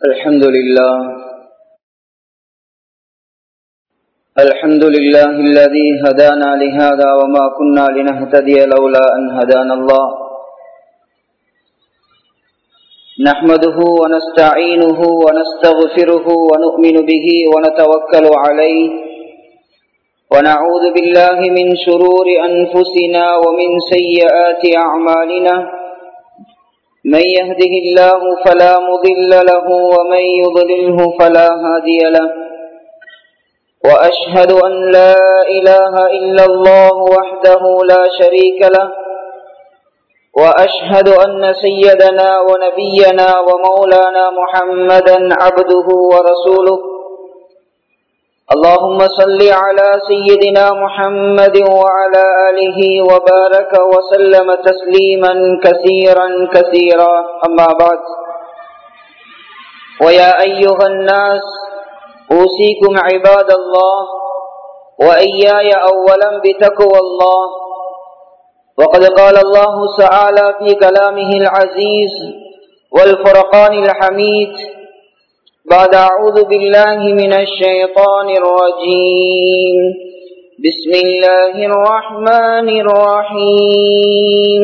الحمد لله الذي هدانا لهذا وما كنا لنهتدي لولا أن هدانا الله. نحمده ونستعينه ونستغفره ونؤمن به ونتوكل عليه، ونعوذ بالله من شرور أنفسنا ومن سيئات أعمالنا. من يهده الله فلا مضل له ومن يضلله فلا هادي له. وأشهد أن لا إله إلا الله وحده لا شريك له، وأشهد أن سيدنا ونبينا ومولانا محمدا عبده ورسوله. اللهم صل على سيدنا محمد وعلى آله وبارك وسلم تسليما كثيرا كثيرا. أما بعد، ويا أيها الناس أوصيكم عباد الله وإياي أولا بتقوى الله. وقد قال الله تعالى في كلامه العزيز والفرقان الحميد بعد أعوذ بالله من الشيطان الرجيم. بسم الله الرحمن الرحيم.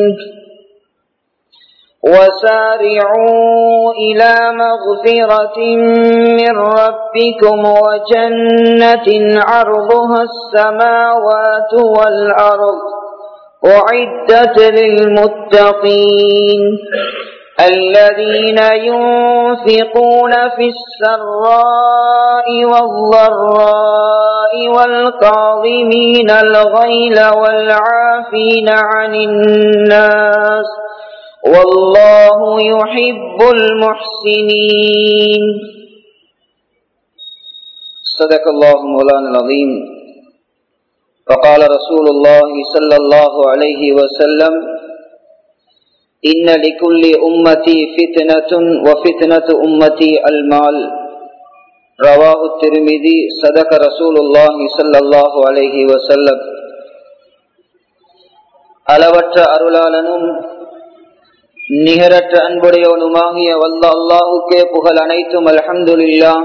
وسارعوا إلى مغفرة من ربكم وجنة عرضها السماوات والأرض أعدت للمتقين الذين ينفقون في السراء والضراء والكاظمين الغيظ والعافين عن الناس والله يحب المحسنين. صدق الله مولانا العظيم. وقال رسول الله صلى الله عليه وسلم: إن لكل أمتي فتنة وفتنة أمتي المال. رواه الترمذي. صدق رسول الله صلى الله عليه وسلم. அளவற்ற அருளாளனும் நிகரற்ற அன்புடையவனுமாகிய வல்ல அல்லாஹுக்கே புகழ் அனைத்தும். அல்ஹம்துலில்லாஹ்.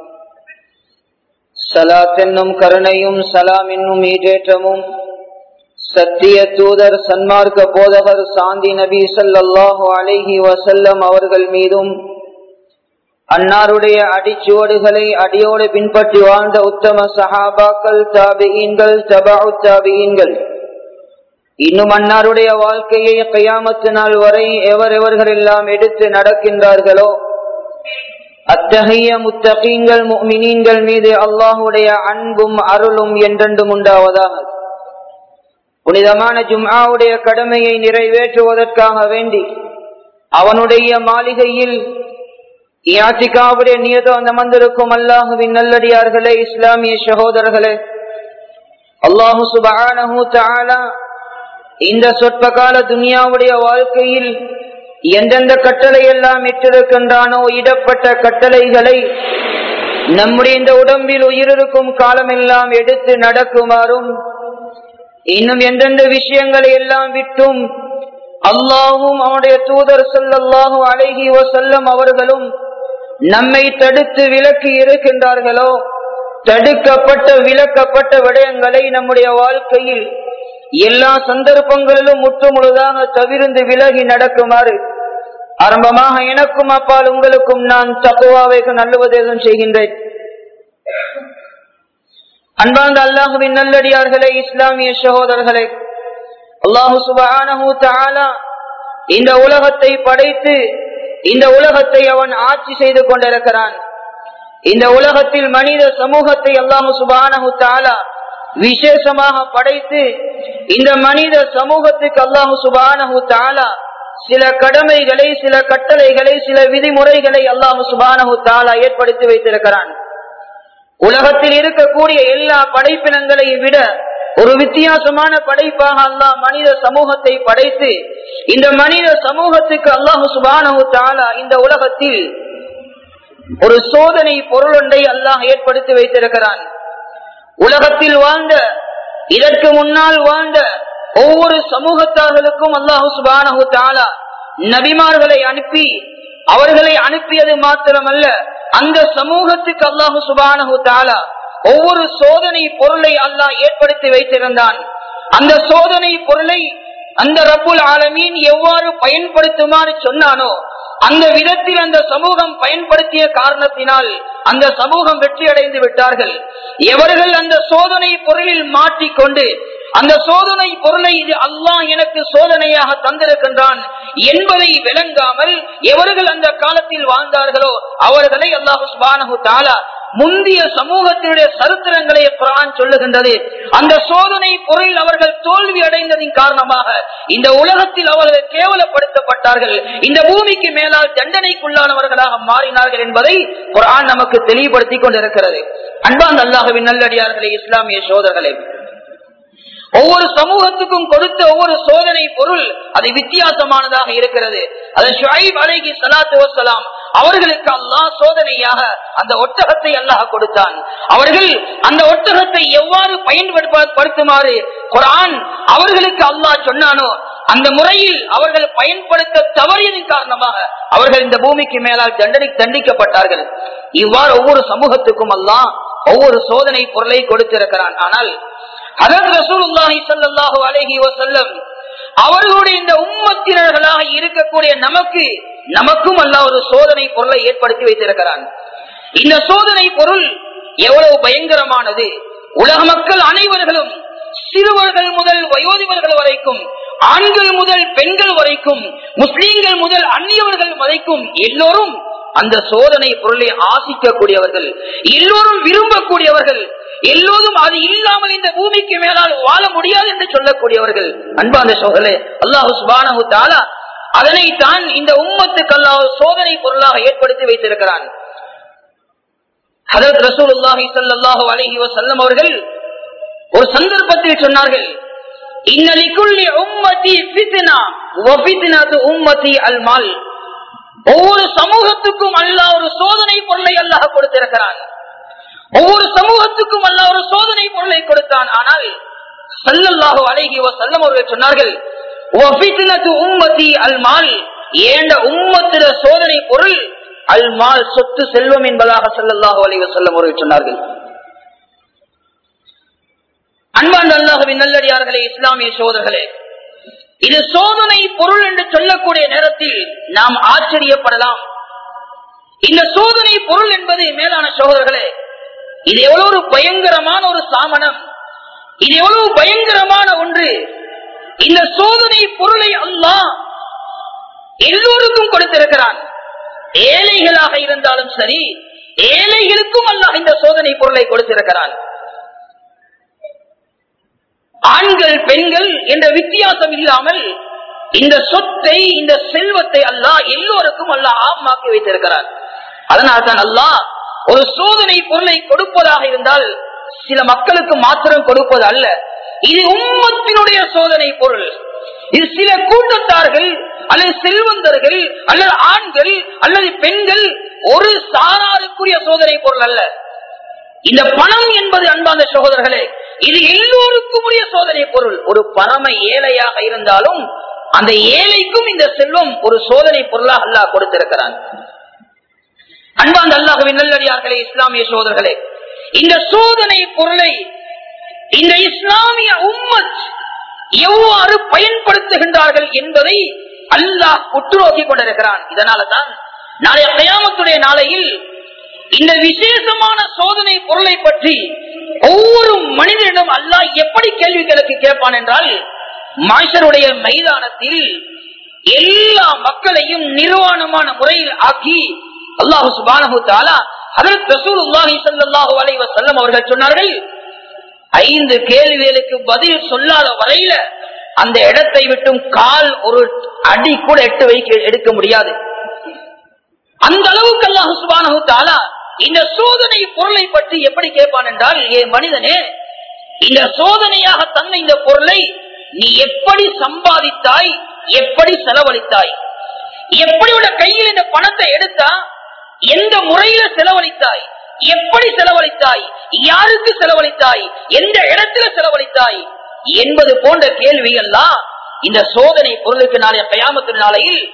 ஸலாத் என்னும் கருணையும் சலாம் என்னும் ஈடேற்றமும் சத்திய தூதர் சன்மார்க்க போதகர் சாந்தி நபி ஸல்லல்லாஹு அலைஹி வஸல்லம் அவர்கள் மீதும், அன்னாருடைய அடிச்சுவடுகளை அடியோடு பின்பற்றி வாழ்ந்த உத்தம சஹாபாக்கள், தாபிஈன்கள், தபஉ தாபிஈன்கள், இன்னும் அன்னாருடைய வாழ்க்கையை கியாமத் நாள் வரை எவர்கள் எல்லாம் எடுத்து நடக்கின்றார்களோ அத்தகைய முத்தகீன்கள் முஃமினீன்கள் மீது அல்லாஹுடைய அன்பும் அருளும் என்றென்றும் உண்டாவதாக. புனிதமான ஜும்ஆவுடைய கடமையை நிறைவேற்றுவதற்காக வேண்டி அவனுடைய மாளிகையில் இஅ்திகாஃபுடைய நியதோடு அமர்ந்திருக்கும் அல்லாஹுவின் நல்லடியார்களே, இஸ்லாமிய சகோதரர்களே, அல்லாஹு சுப்ஹானஹு தஆலா இந்த சொற்பகால துனியாவுடைய வாழ்க்கையில் எந்தெந்த கட்டளை எல்லாம் இட்டிருக்கின்றானோ, இடப்பட்ட கட்டளைகளை நம்முடைய இந்த உடம்பில் உயிரிருக்கும் காலமெல்லாம் எடுத்து நடக்குமாறும், இன்னும் எந்தெந்த விஷயங்களை எல்லாம் விட்டும் அல்லாஹும் அவனுடைய தூதர் ஸல்லல்லாஹு அலைஹி வஸல்லம் அவர்களும் நம்மை தடுத்து விலக்கி இருக்கின்றார்களோ, தடுக்கப்பட்ட விலக்கப்பட்ட விடயங்களை நம்முடைய வாழ்க்கையில் எல்லா சந்தர்ப்பங்களிலும் முற்று முழுதாக தவிர்ந்து விலகி நடக்குமாறு ஆரம்பமாக எனக்கும் அப்பால் உங்களுக்கும் நான் தக்வாவை நல்லுபதேசம் செய்கின்றேன். அன்பார்ந்த அல்லாஹுவின் நல்லடியார்களே, இஸ்லாமிய சகோதரர்களே, அல்லாஹு சுப்ஹானஹு தஆலா இந்த உலகத்தை படைத்து இந்த உலகத்தை அவன் ஆட்சி செய்து கொண்டிருக்கிறான். இந்த உலகத்தில் மனித சமூகத்தை அல்லாஹு சுப்ஹானஹு தஆலா விசேஷமாக படைத்து இந்த மனித சமூகத்துக்கு அல்லாஹு சுப்ஹானஹு தஆலா சில கடமைகளை, சில கட்டளைகளை, சில விதிமுறைகளை அல்லாஹு சுப்ஹானஹு தஆலா ஏற்படுத்தி வைத்திருக்கிறான். உலகத்தில் இருக்கக்கூடிய எல்லா படைப்பினங்களை விட ஒரு வித்தியாசமான படைப்பாக அல்லாஹ் மனித சமூகத்தை படைத்து இந்த மனித சமூகத்துக்கு அல்லாஹு சுப்ஹானஹு தஆலா இந்த உலகத்தில் ஒரு சோதனை பொருள் ஒன்றை அல்லாஹ் ஏற்படுத்தி வைத்திருக்கிறான். உலகத்தில் வாழ்ந்த, இதற்கு முன்னால் வாழ்ந்த ஒவ்வொரு சமூகத்தார்களுக்கும் அல்லாஹ் சுப்ஹானஹு தஆலா நபிமார்களை அனுப்பி அவர்களை அனுப்பியது மாத்திரமல்ல, அந்த சமூகத்துக்கு அல்லாஹு சுப்ஹானஹு தஆலா ஒவ்வொரு சோதனை பொருளை அல்லாஹ் ஏற்படுத்தி வைத்திருந்தான். அந்த சோதனை பொருளை அந்த ரப்புல் ஆலமீன் எவ்வாறு பயன்படுத்துமாறு சொன்னானோ அந்த விதத்தில் அந்த சமூகம் பயன்படுத்திய காரணத்தினால் அந்த சமூகம் வெற்றி அடைந்து விட்டார்கள். எவர்கள் அந்த சோதனை பொருளில் மாட்டிக்கொண்டு அந்த சோதனை பொருளை இது அல்லாஹ் எனக்கு சோதனையாக தந்திருக்கின்றான் என்பதை விளங்காமல் எவர்கள் அந்த காலத்தில் வாழ்ந்தார்களோ அவர்களை அல்லாஹ் சுப்ஹானஹு தஆலா முந்திய சமூகத்தினுடைய சரித்திரங்களை குர்ஆன் சொல்லுகின்றது. அந்த சோதனை பொருளில் அவர்கள் தோல்வி அடைந்ததின் காரணமாக இந்த உலகத்தில் அவர்கள் கேவலப்படுத்தப்பட்டார்கள், இந்த பூமிக்கு மேலால் தண்டனைக்குள்ளானவர்களாக மாறினார்கள் என்பதை குர்ஆன் நமக்கு தெளிவுபடுத்திக் கொண்டிருக்கிறது. அன்பார்ந்த அல்லாஹ்வின் நல்லடியார்களே, இஸ்லாமிய சகோதரர்களே, ஒவ்வொரு சமூகத்துக்கும் கொடுத்த ஒவ்வொரு சோதனை பொருள் அது வித்தியாசமானதாக இருக்கிறது. அது ஷுஐப் அலைஹிஸ்ஸலாத்து வஸ்ஸலாம் அவர்களுக்கு அல்லாஹ் சோதனையாக அந்த ஒட்டகத்தை அல்லாஹ் கொடுத்தான். அவர்கள் அந்த ஒட்டகத்தை எவ்வாறு பயன்படுத்துமாறு குர்ஆன் அவர்களுக்கு அல்லாஹ் சொன்னானோ அந்த முறையில் அவர்கள் பயன்படுத்த தவறியதன் காரணமாக அவர்கள் இந்த பூமிக்கு மேலால் தண்டிக்கப்பட்டார்கள். இவ்வாறு ஒவ்வொரு சமூகத்துக்கும் அல்லாஹ் ஒவ்வொரு சோதனை பொருளை கொடுத்திருக்கிறான். ஆனால் ஹஜ்ரத் ரசூலுல்லாஹி ஸல்லல்லாஹு அலைஹி வஸல்லம் அவர்களுடைய இந்த உம்மத்தினர்களாக இருக்கக்கூடிய நமக்கும் அல்லாஹ் ஒரு சோதனை பொருளை ஏற்படுத்தி வைத்திருக்கிறான். இந்த சோதனை பொருள் எவ்வளவு பயங்கரமானது! உலக மக்கள் அனைவர்களும், சிறுவர்கள் முதல் வயோதிபர்கள் வரைக்கும், ஆண்கள் முதல் பெண்கள் வரைக்கும், முஸ்லீம்கள் முதல் அந்நியவர்கள் வரைக்கும் எல்லோரும் அந்த சோதனை பொருளை ஆசிக்கக்கூடியவர்கள், எல்லோரும் விரும்பக்கூடியவர்கள், எல்லோரும் அது இல்லாமல் இந்த பூமிக்கு மேலால் வாழ முடியாது என்று சொல்லக்கூடியவர்கள். அன்பார்ந்த சகோதரர்களே, அல்லாஹ் சுப்ஹானஹு தஆலா அதனைத்தான் இந்த உம்மத்துக்கு அல்லாஹ் சோதனை பொருளாக ஏற்படுத்தி வைத்திருக்கிறான். ஹஜ்ரத் ரசூலுல்லாஹி ஸல்லல்லாஹு அலைஹி வஸல்லம் அவர்கள் ஒரு சந்தர்ப்பத்தில் சொன்னார்கள், இன்ன லிகுல்லி உம்மதி ஃபித்னா வ ஃபித்னது உம்மதி அல் மால். ஒவ்வொரு சமூகத்துக்கும் அல்லாஹ் ஒரு சோதனை பொருளை அல்லாஹ் கொடுத்திருக்கிறான். ஒவ்வொரு சமூகத்துக்கும் அல்லாஹ் ஒரு சோதனை பொருளை கொடுத்தான். ஆனால் ஸல்லல்லாஹு அலைஹி வஸல்லம் அவர்கள் சொன்னார்கள், வ ஃபித்னது உம்மதி அல் மால். ஏண்ட உம்மத்திட சோதனை பொருள் அல் மால், சொத்து செல்வம் என்பதாக ஸல்லல்லாஹு அலைஹி வஸல்லம் அவர்கள் சொன்னார்கள். அன்பார்ந்த அல்லாஹ்வின் நல்லடியார்களே, இஸ்லாமிய சகோதரர்களே, இது சோதனை பொருள் என்று சொல்லக்கூடிய நேரத்தில் நாம் ஆச்சரியப்படலாம். இந்த சோதனை பொருள் என்பது மேலான சகோதரர்களே, இது எவ்வளவு ஒரு பயங்கரமான ஒரு சாமனம், இது எவ்வளவு பயங்கரமான ஒன்று. இந்த சோதனை பொருளை அல்லாஹ் எல்லோருக்கும் கொடுத்திருக்கிறான். ஏழைகளாக இருந்தாலும் சரி, ஏழைகளுக்கும் அல்லாஹ் இந்த சோதனை பொருளை கொடுத்திருக்கிறான். ஆண்கள் பெண்கள் என்ற வித்தியாசம் இல்லாமல் இந்த சொத்தை, இந்த செல்வத்தை அல்லாஹ் எல்லோருக்கும் அல்லாஹ் ஆமாக்கி வைத்திருக்கிறார். அதனால்தான் அல்லாஹ் ஒரு சோதனை பொருளை கொடுப்பதாக இருந்தால் சில மக்களுக்கு மாத்திரம் கொடுப்பது அல்ல, இது உம்மத்தினுடைய சோதனை பொருள். இது சில கூட்டத்தார்கள் அல்லது செல்வந்தர்கள் அல்லது ஆண்கள் அல்லது பெண்கள் ஒரு சாராருக்குரிய சோதனை பொருள் அல்ல. இந்த பணம் என்பது அன்பார்ந்த சகோதரர்களே, இது எல்லோருக்கும் உரிய சோதனை பொருள். ஒரு பரம ஏழையாக இருந்தாலும் அந்த ஏழைக்கும் இந்த செல்வம் ஒரு சோதனை பொருளாக அல்லாஹ் கொடுத்திருக்கிறான். அன்பார்ந்த அல்லாஹ்வின் நல்லடியார்களே, இஸ்லாமிய சகோதரர்களே, இந்த சோதனை பொருளை இந்த இஸ்லாமிய உம்மத் எவ்வாறு பயன்படுத்துகின்றார்கள் என்பதை அல்லாஹ் உற்று நோக்கிக் கொண்டிருக்கிறான். இதனாலதான் நாளைய கியாமத்துடைய நாளையில் இந்த விசேஷமான சோதனை பொருளை பற்றி ஒவ்வொரு மனிதனிடம் அல்லாஹ் எப்படி கேள்விகளுக்கு கேட்பான் என்றால், மஹ்ஷருடைய மைதானத்தில் எல்லா மக்களையும் நிர்வாணமான முறையில் ஆக்கி அல்லாஹ் சுப்ஹானஹு தஆலா ஹஜ்ரத் ரசூலுல்லாஹி ஸல்லல்லாஹு அலைஹி வஸல்லம் அவர்கள் சொன்னார்கள், 5 கேள்விகளுக்கு பதில் சொல்லாத வரையில அந்த இடத்தை விட்டும் கால் ஒரு அடி கூட எடுக்க முடியாது. அந்த அளவுக்கு அல்லாஹ் சுப்ஹானஹு தஆலா இந்த சோதனை பொருளை பற்றி எப்படி கேட்பான் என்றால், ஏ மனிதனே, இந்த சோதனையாக தந்த இந்த பொருளை நீ எப்படி சம்பாதித்தாய், எப்படி செலவழித்தாய், எப்படி உள்ள கையில் இந்த பணத்தை எடுத்தா எந்த முறையில செலவழித்தாய், எப்படி செலவழித்தாய், யாருக்கு செலவழித்தாய், எந்த இடத்துல செலவழித்தாய் என்பது போன்ற கேள்வி எல்லாம் இந்த சோதனை பொருளுக்கு நாளைய கியாமத்து நாளையில்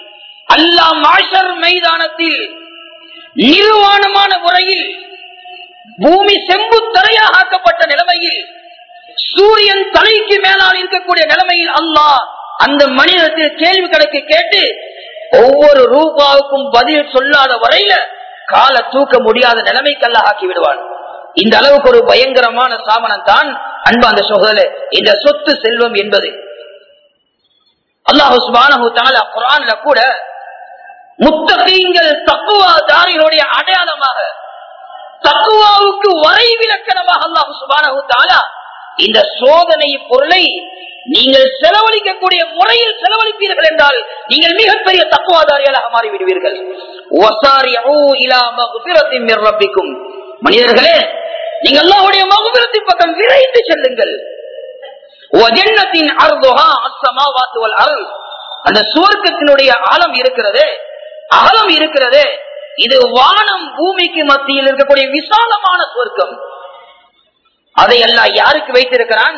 அல்லாஹ் மாஷர் மைதானத்தில் நிர்வாணமான முறையில் பூமி செம்பு தரையாக ஆக்கப்பட்ட நிலைமையில் சூரியன் தலைக்கு மேலால் இருக்கக்கூடிய நிலைமையில் அல்லாஹ் அந்த மனிதத்தில் கேள்வி கணக்கு கேட்டு ஒவ்வொரு ரூபாவுக்கும் பதில் சொல்லாத வரையில கால தூக்க முடியாத நிலைமைக்கு அல்லாஹ் ஆக்கி விடுவான். இந்த அளவுக்கு ஒரு பயங்கரமான சாமனம் தான் அன்பார்ந்த சகோதரர்களே இந்த சொத்து செல்வம் என்பது. அல்லாஹ் சுப்ஹானஹு வ தஆலா குர்ஆன்ல கூட முத்தகீன்கள் தக்வாதாரிகளுடைய அடையாளமாக தக்வாவுக்கு வரைவிலக்கணமாக அல்லாஹ் சுப்ஹானஹு வ தஆலா இந்த சோதனை பொருளை நீங்கள் செலவழிக்கக்கூடிய முறையில் செலவழிப்பீர்கள் என்றால் நீங்கள் மிகப்பெரிய தக்வாதாரிகளாக மாறிவிடுவீர்கள். வஸாரிஊ இலா மக்ஃபிரத்தின் மிர் ரப்பிக்கும், மனிதர்களே நீங்கள் அல்லாஹ்வுடைய மக்ஃபிரத்தின் பக்கம் விரைந்து செல்லுங்கள். வஜன்னத்தின் அர்துஹா அஸ்ஸமாவாத்து வல் அர்த், அந்த சுவர்க்கத்தினுடைய ஆழம் இருக்கிறது, அகலம் இருக்கிறது, இது வானம் பூமிக்கு மத்தியில் இருக்கக்கூடிய விசாலமான சுவர்க்கம். அதை அல்லாஹ் யாருக்கு வைத்திருக்கிறான்?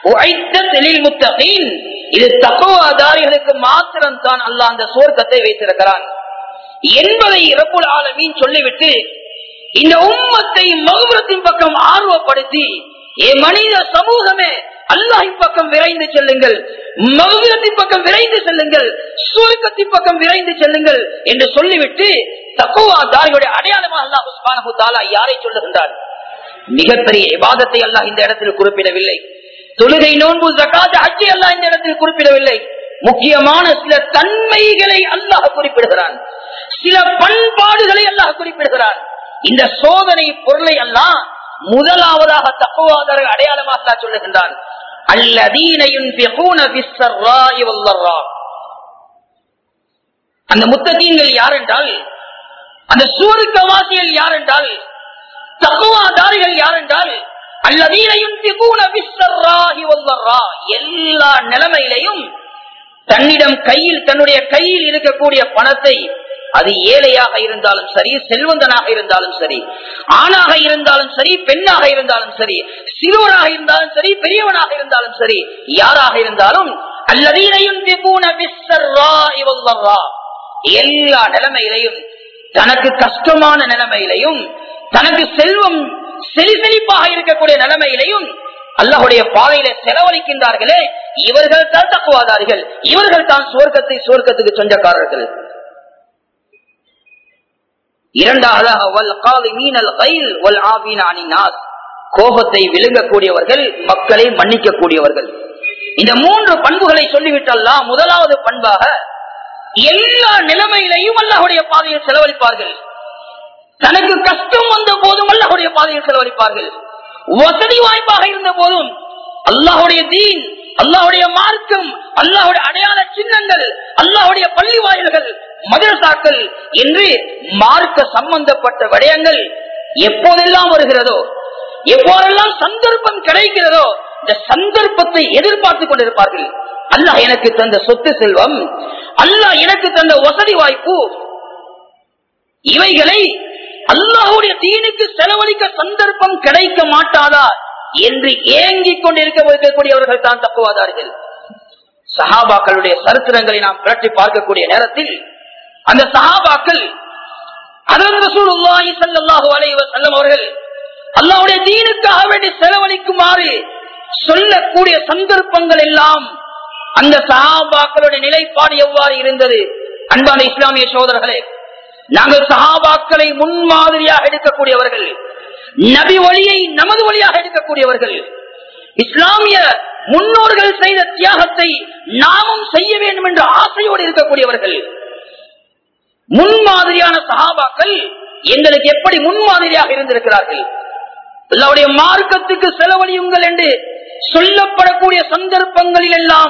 இது தக்வாதாரிகளுக்கு மாத்திரம் தான் அல்லாஹ் அந்த சுவர்க்கத்தை வைத்திருக்கிறான் என்பதை ரப்புல் ஆலமீன் சொல்லிவிட்டு இந்த உம்மத்தை மக்ஃபிரத்தின் பக்கம் ஆர்வப்படுத்தி மனித சமூகமே அல்லாஹ்வின் பக்கம் விரைந்து செல்லுங்கள், மக்ஃபிரத்தின் பக்கம் விரைந்து செல்லுங்கள், சுவர்க்கத்தின் பக்கம் விரைந்து செல்லுங்கள் என்று சொல்லிவிட்டு தக்வாதாரிகளுடைய அடையாளமாக அல்லாஹ் சுப்ஹானஹு வ தஆலா யாரை சொல்லுகின்றார்? மிகப்பெரிய இபாதத்தை அல்லாஹ் இந்த இடத்தில் குறிப்பிடவில்லை. தொழுகை, நோன்பு, ஜகாத், ஹஜ் அல்லாஹ் இந்த இடத்தில் குறிப்பிடவில்லை. முக்கியமான சில தன்மைகளை அல்லாஹ் குறிப்பிடுகிறான், சில பண்பாடுகளை அல்லாஹ் குறிப்பிடுகிறான். இந்த சோதனை பொருளை அல்லாஹ் முதலாவதாக தக்வாதாரிகள் அடையாளமாக அல்லாஹ் சொல்லுகின்றான். அல்லதீன யுன்ஃபிகூன பிஸ்ஸர்ராஇ வல்லர்ரா, அந்த முத்தகீன்கள் யார் என்றால், அந்த சுவர்க்கவாசிகள் யார் என்றால், தக்வாதாரிகள் யார் என்றால், அல்லதீன யுன்ஃபிகூன பிஸ்ஸர்ராஇ வல்லர்ரா, எல்லா நிலைமையிலையும் தன்னிடம் கையில் தன்னுடைய கையில் இருக்கக்கூடிய பணத்தை, அது ஏழையாக இருந்தாலும் சரி, செல்வந்தனாக இருந்தாலும் சரி, ஆணாக இருந்தாலும் சரி, பெண்ணாக இருந்தாலும் சரி, சிறுவனாக இருந்தாலும் சரி, பெரியவனாக இருந்தாலும் சரி, யாராக இருந்தாலும் அல்லதீன யுன்ஃபிகூன பிஸ்ஸர்ராஇ வல்லர்ரா, எல்லா நிலைமையிலையும், தனக்கு கஷ்டமான நிலைமையிலையும், தனக்கு செல்வம் செழிப்பாக இருக்கக்கூடிய நிலைமையிலையும் அல்லாஹ்வுடைய பாதையில செலவழிக்கின்றார்களே, இவர்கள் தான் தக்வாதாரிகள், இவர்கள் தான் சுவர்க்கத்துக்கு சொந்தக்காரர்கள். இரண்டாவதாக வல் காலிமீனல் கைல் வல் ஆஃபீன அனின் நாஸ், கோபத்தை விழுங்கக்கூடியவர்கள், மக்களை மன்னிக்கக்கூடியவர்கள். இந்த மூன்று பண்புகளை சொல்லிவிட்டு அல்லாஹ் முதலாவது பண்பாக எல்லா நிலைமையிலையும் அல்லாஹ்வுடைய பாதையில் செலவழிப்பார்கள். தனக்கு கஷ்டம் வந்த போதும் அல்லாஹ்வுடைய பாதையில் செலவழிப்பார்கள். வசதி வாய்ப்பாக இருந்த போதும் அல்லாஹ்வுடைய தீன், அல்லாஹ்வுடைய மார்க்கம், அல்லாஹ்வுடைய அடையாள சின்னங்கள், அல்லாஹ்வுடைய பள்ளி வாயில்கள், மதரசாக்கள் என்று மார்க்க சம்பந்தப்பட்ட விடயங்கள் எப்போதெல்லாம் வருகிறதோ, எப்போதெல்லாம் சந்தர்ப்பம் கிடைக்கிறதோ, இந்த சந்தர்ப்பத்தை எதிர்பார்த்துக் கொண்டிருப்பார்கள். அல்லாஹ் எனக்கு தந்த சொத்து செல்வம், அல்லாஹ் எனக்கு தந்த வசதி வாய்ப்பு, இவைகளை அல்லாஹ்வுடைய தீனுக்கு செலவழிக்க சந்தர்ப்பம் கிடைக்க மாட்டாதா என்று ஏங்கிக் கொண்டிருக்கக்கூடியவர்கள் தான் தக்வாதாரிகள். சஹாபாக்களுடைய சரித்திரங்களை நாம் புரட்டி பார்க்கக்கூடிய நேரத்தில் அந்த சஹாபாக்கள் ஹஜ்ரத் ரசூலுல்லாஹி ஸல்லல்லாஹு அலைஹி வஸல்லம் அவர்கள் அல்லாஹ்வுடைய தீனுக்காக வேண்டி செலவழிக்குமாறு சொல்லக்கூடிய சந்தர்ப்பங்கள் எல்லாம் அந்த சஹாபாக்களுடைய நிலைப்பாடு எவ்வாறு இருந்தது? அன்பான இஸ்லாமிய சகோதரர்களே, நாங்கள் சஹாபாக்களை முன்மாதிரியாக எடுக்கக்கூடியவர்கள், நபி வழியை நமது வழியாக எடுக்கக்கூடியவர்கள், இஸ்லாமிய முன்னோர்கள் செய்த தியாகத்தை நாமும் செய்ய வேண்டும் என்ற ஆசையோடு இருக்கக்கூடியவர்கள். முன்மாதிரியான சஹாபாக்கள் எங்களுக்கு எப்படி முன்மாதிரியாக இருந்திருக்கிறார்கள்? அல்லாஹ்வுடைய மார்க்கத்துக்கு செலவழியுங்கள் என்று சொல்லப்படக்கூடிய சந்தர்ப்பங்களில் எல்லாம்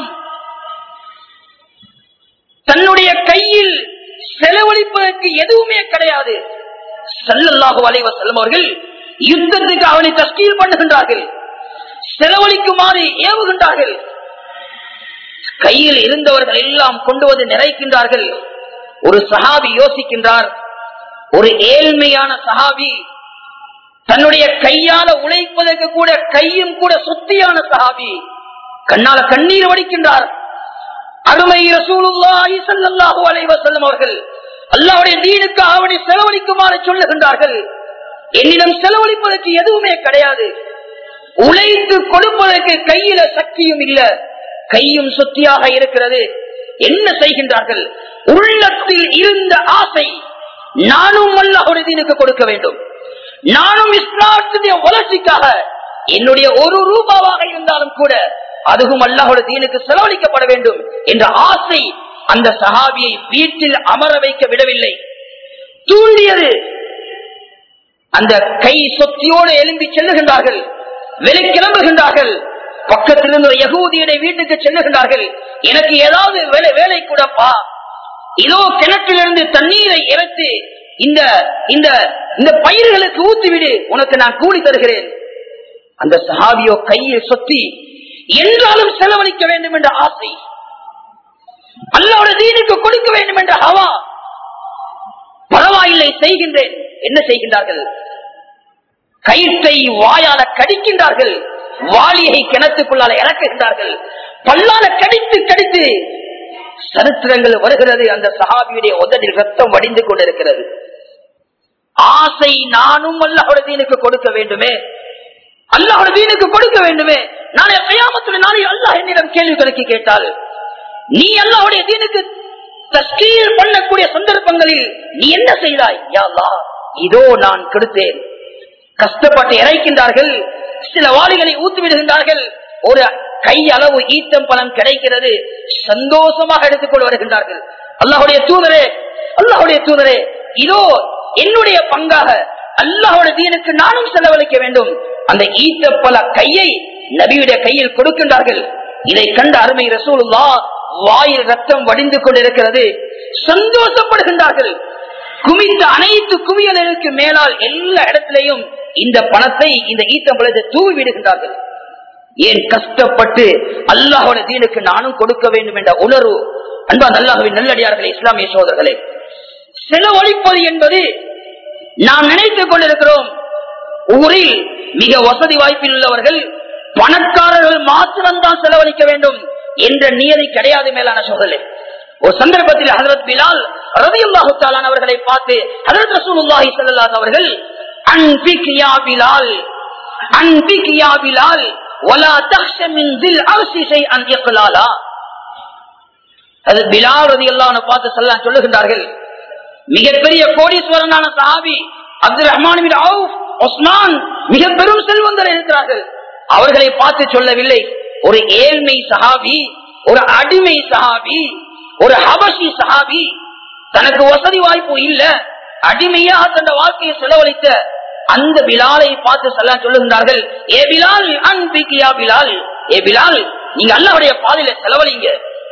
தன்னுடைய கையில் செலவழிப்பதற்கு எதுவுமே கிடையாது. ஸல்லல்லாஹு அலைஹி வஸல்லம் அவர்கள் யுத்தத்துக்கு அவனை தஸ்கீர் பண்ணுகின்றார்கள், செலவழிக்குமாறு ஏவுகின்றார்கள். கையில் இருந்தவர்கள் எல்லாம் கொண்டு வந்து நிறைக்கின்றார்கள். ஒரு சஹாபி யோசிக்கின்றார், ஒரு ஏழ்மையான சஹாபி, தன்னுடைய கையால உழைப்பதற்கு கூட கையும் கூட சுத்தியான சஹாபி, கண்ணால கண்ணீர் வடிக்கின்றார். அருமை ரசூலுல்லாஹி ஸல்லல்லாஹு அலைஹி வஸல்லம் அவர்கள் அல்லாஹ்வுடைய தீனுக்கு அவனை செலவழிக்குமாறு சொல்லுகின்றார்கள். என்னிடம் செலவழிப்பதற்கு எதுவுமே கிடையாது, உழைத்து கொடுப்பதற்கு கையில சக்தியும் இல்ல, கையும் சொத்தியாக இருக்கிறது. என்ன செய்கின்றார்கள்? உள்ளத்தில் இருந்த ஆசை, நானும் அல்லாஹ்வுடைய தீனுக்கு கொடுக்க வேண்டும், நானும் இஸ்லாத்துடைய வளர்ச்சிக்காக என்னுடைய ஒரு ரூபாவாக இருந்தாலும் கூட அதுவும் அல்லாஹ்வுடைய தீனுக்கு செலவழிக்கப்பட வேண்டும் என்ற ஆசை அந்த சஹாபியை வீட்டில் அமர வைக்க விடவில்லை, தூண்டியது. அந்த கை சொத்தியோடு எழும்பி செல்லுகின்றார்கள், வெளிக்கிளம்புகின்றார்கள். பக்கத்தில் இருந்த யகூதியுடைய வீட்டுக்கு செல்லுகின்றார்கள். எனக்கு ஏதாவது வேலை கூடப்பா, இதோ கிணற்றிலிருந்து தண்ணீரை இறைத்து இந்த இந்த பயிர்களுக்கு ஊத்திவிடு, உனக்கு நான் கூலி தருகிறேன். அந்த சஹாபியோ கையில் சொத்தி என்றாலும் செலவழிக்க வேண்டும் என்ற ஆசை, அல்லாஹ்வுடைய தீனுக்கு கொடுக்க வேண்டும் என்ற ஹவா. பரவாயில்லை செய்கின்றேன். என்ன செய்கின்றார்கள்? கயிற்றை வாயால கடிக்கின்றார்கள், வாளியை கிணத்துக்குள்ளால இறக்குகின்றார்கள், பல்லால கடித்து கடித்து சரித்திரங்கள் வருகிறது. அந்த சஹாபியுடைய உதடில் ரத்தம் வடிந்து கொண்டிருக்கிறது. ஆசை, நானும் அல்லாஹ்வுடைய தீனுக்கு கொடுக்க வேண்டுமே, அல்லாஹ்வுடைய தீனுக்கு கொடுக்க வேண்டுமே. நாளை கியாமத்துடைய நாளில் அல்லாஹ் என்னிடம் கேள்வி கணக்கு கேட்டால், நீ அல்லாஹ்வுடைய தீனுக்கு தஸ்கீர் பண்ணக்கூடிய சந்தர்ப்பங்களில் நீ என்ன செய்தாய்? யா அல்லாஹ், இதோ நான் கொடுத்தேன். கஷ்டப்பட்டு இறைக்கின்றார்கள், சில வாளிகளை ஊத்தி விடுகின்றார்கள், ஒரு கை அளவு ஈத்தம் பழம் கிடைக்கிறது, சந்தோஷமாக எடுத்துக்கொண்டு வருகின்றார்கள். அல்லாஹ்வுடைய தூதரே, அல்லாஹ்வுடைய தூதரே, இதோ என்னுடைய பங்காக அல்லாஹ்வுடைய தீனுக்கு நானும் செலவழிக்க வேண்டும். அந்த ஈத்தப்பழ கையை நபியுடைய கையில் கொடுக்கின்றார்கள். இதை கண்ட அருமை ரசூலுல்லாஹ் வாயில் ரத்தம் வடிந்து கொண்டிருக்கிறது, சந்தோஷப்படுகின்றார்கள். குமிந்த அனைத்து குவியலுக்கு மேலால் எல்லா இடத்திலையும் இந்த பணத்தை, இந்த ஈத்தப்பழத்தை தூவி விடுகின்றார்கள். ஏன்? கஷ்டப்பட்டு அல்லாஹ்வுடைய தீனுக்கு நானும் கொடுக்க வேண்டும் என்ற உணர்வு. அன்பான அல்லாஹ்வின் நல்லடியார்களே, இஸ்லாமிய சகோதரர்களே, செலவழிப்பது என்பது நாம் நினைத்துக் கொண்டிருக்கிறோம், ஊரில் மிக வசதி வாய்ப்பில் உள்ளவர்கள், பணக்காரர்கள் மாத்திரம்தான் செலவழிக்க வேண்டும் என்ற நியதி கிடையாது. மேலான சகோதரர்களே, ஒரு சந்தர்ப்பத்தில் ஹஜ்ரத் பிலால் ரலியல்லாஹு தஆலா அவர்களை பார்த்து ஹஜ்ரத் ரசூலுல்லாஹி ஸல்லல்லாஹு அலைஹி வஸல்லம், அன்ஃபிக் யா பிலால், அன்ஃபிக் யா பிலால் வலா தக்ஷ மின் தில் அர்ஷி ஷைஅன் இக்லாலா. அது பிலால் ரலியல்லாஹு அன்ஹு பார்த்து ஸல்லல்லாஹு சொல்லுகின்றார்கள், மிகப்பெரிய கோடீஸ்வரனான சஹாபி Abdul Rahman bin Auf, Usman மிக பெரும் செல்வந்தர் இருக்கிறார்கள். அவர்களை பார்த்து சொல்லவில்லை, ஒரு ஏழ்மை சஹாபி, ஒரு அடிமை சஹாபி, ஒரு ஹபஷி சஹாபி, தனக்கு வசதி வாய்ப்பு இல்ல, அடிமையாக தன் வாழ்க்கையை செலவழித்த அந்த பிலாலை பார்த்து சொல்லுகின்றார்கள், ஏ பிலால், அன்பிக் யா பிலால், ஏ பிலால், நீங்க அல்லாஹ்வுடைய பாதையில செலவழிங்க,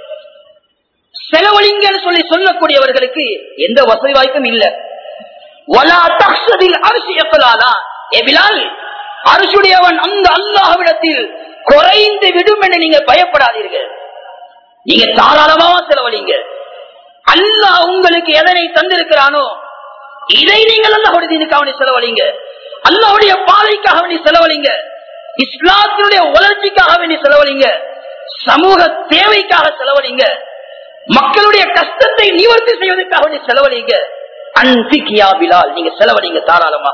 செலவழிங்கன்னு சொல்லி சொல்லக்கூடியவர்களுக்கு எந்த வசதி வாய்ப்பும் இல்ல. வலா தக்ஷதில் அர்ஷி இக்லாலா, ஏ பிலால், அர்ஷுடையவன் அந்த அல்லாஹ்விடத்தில் குறைந்து விடும் என்று நீங்க பயப்படாதீர்கள், நீங்க தாராளமாக செலவழிங்க. அல்லாஹ் உங்களுக்கு எதனை தந்திருக்கிறானோ இதை நீங்கள் அல்லாஹ்வுடைய தீனுக்காக செலவழிங்க, அல்லாஹ்வுடைய பாதைக்காக வேண்டி செலவழிங்க, இஸ்லாத்தினுடைய வளர்ச்சிக்காக வேண்டி செலவழிங்க, சமூக தேவைக்காக செலவழிங்க, மக்களுடைய கஷ்டத்தை நிவர்த்தி செய்வதற்காக வேண்டி செலவழிங்க. அன்ஃபிக் யா பிலால், நீங்க செலவழிங்க தாராளமா.